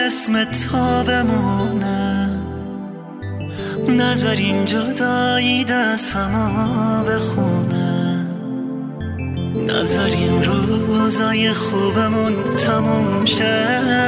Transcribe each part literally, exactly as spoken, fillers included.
اسم تو بمونه، نذار این جدایی دستمو بخونه، نذار این روزای خوبمون تموم شه.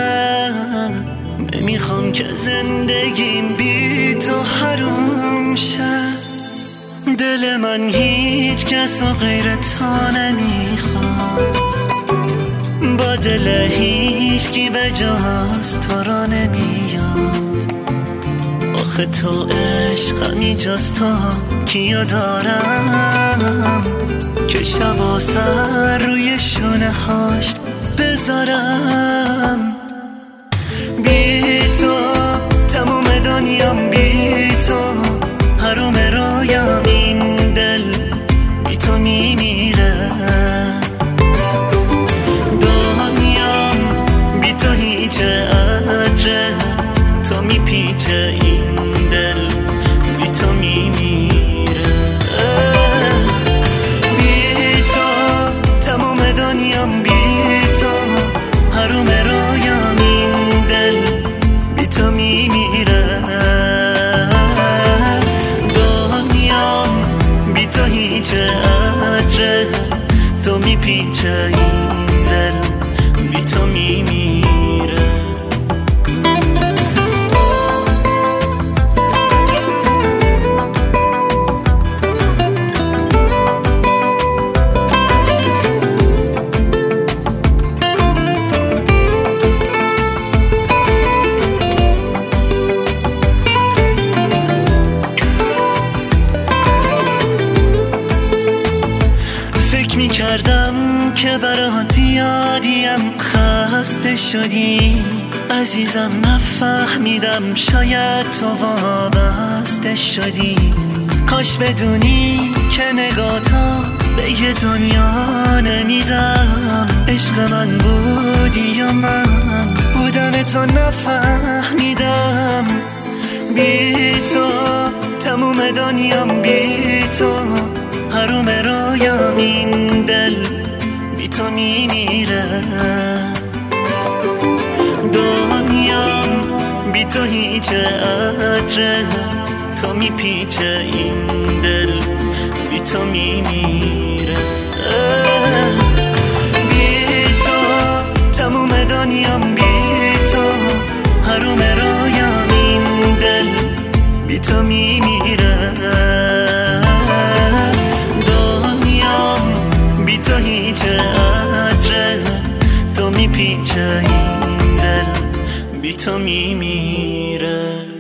نمیخوام که زندگیم بی تو حروم شه. دل من هیچ کس و غیر تو نمیخواد، با دل هیچکی به جز تو را نمیاد. آخه تو عشقمی جز تو کیو دارم که شب و سر روی شونه هاش بذارم. بی تو تموم دنیام، بی تو حروم رویام، این دل بی تو میمیره. دنیام بی تو هیچ عطره، تو میپیچه این دل بی تو میمیره. بی تو تموم دنیام، بی تو حروم رویام، این دل بی تو میمیره. دنیام بی تو هیچ عطره، تو میپیچه این دل بی تو میمیره. میکردم که برات یادیم خسته شدی عزیزم، نفهمیدم شاید تو وابسته شدی. کاش بدونی که نگاهتو به یه دنیا نمیدم. عشق من بودی یا من بودن تو نفهمیدم. بی تو تموم دنیام، بی تو حروم رویام، این دل بی تو میمیره. دنیام بی تو هیچ عطره، تو میپیچه این دل بی تو میمیره. بی تو تموم دنیام، بی تو حروم رویام، این دل بی تو میمیره. بی تو هیچ عطره، تو میپیچه این دل بی تو میمیره.